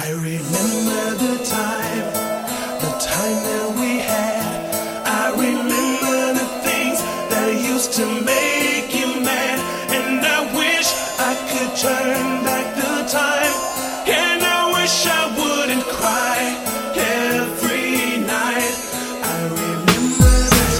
I remember the time that we had. I remember the things that used to make you mad. And I wish I could turn back the time. And I wish I wouldn't cry every night. I remember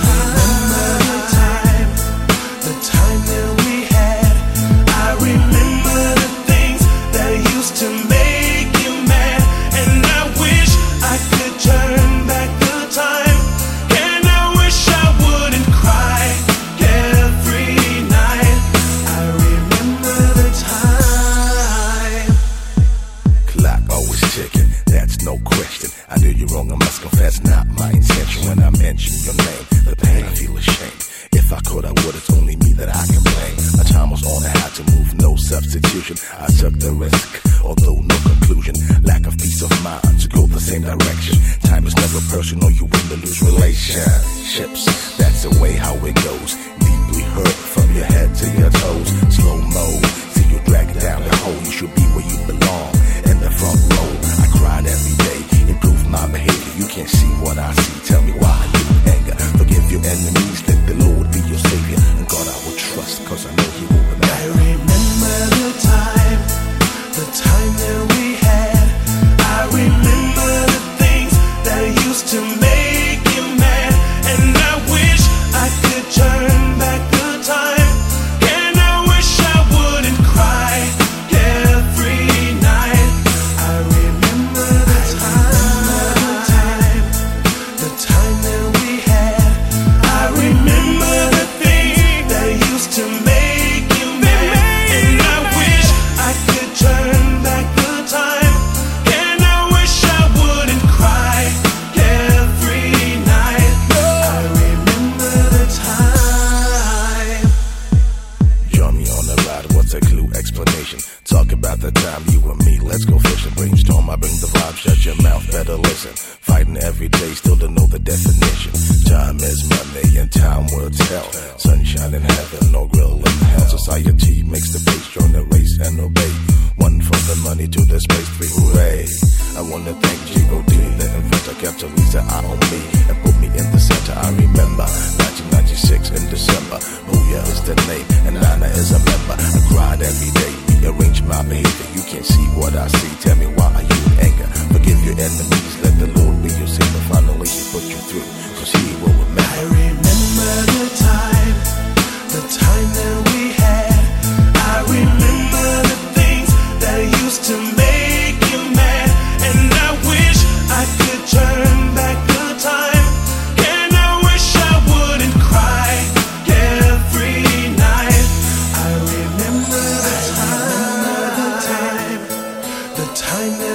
the time that we had. I remember the things that used to make you mad. And I wish I could turn back the time. And I wish I wouldn't cry every night. I remember the time. Clock always ticking, that's no question. I knew you wrong, I must confess, not my intention. When I mention your name, the pain, I feel ashamed. If I could, I would, it's only me that I can blame. My time was on, I had to move, no substitution. I took the risk, although no conclusion. Lack of peace of mind to go the same direction. Time is never personal, you win or lose relationships. That's the way how it goes. Deeply hurt from your head to your toes. Slow mo, see you drag it down the hole. You should be where you belong, in the front row. I cried every day, improve my behavior. You can't see what I see, tell me why you anger. Forgive your enemies, let the Lord be your savior. And God I will trust, cause I know he will remember. I remember the time that we had. I remember the things that used to make you mad. And I wish I could turn back the time. And I wish I wouldn't cry every night. I remember the time that we had. I remember the things that used to make you mad. And I wish I could turn back the time. And I wish I wouldn't cry every night. I remember the time. Join me on the ride, what's a clue explanation? Talk about the time you and me, let's go fishing. Brainstorm, I bring the vibe, shut your mouth, better listen. Fighting every day, still don't know the definition. Time is money and time will tell. Sunshine in heaven, no grill in hell. Society makes the pace, join the race and obey. One from the money to the space, three, hooray. I wanna thank G.O.D, the inventor, kept Lisa eye on me and put me in the center. I remember 1996 in December. Booyah is the name and Nana is a member. I cried every day, rearrange my behavior. You can't see what I see, tell me why are you in anger? Forgive your enemies, let the Lord be your savior. Finally he put you through, cause he will remember. I remember the time that we had. I remember the things that used to make you mad. And I wish I could turn back the time. And I wish I wouldn't cry every night. I remember the time that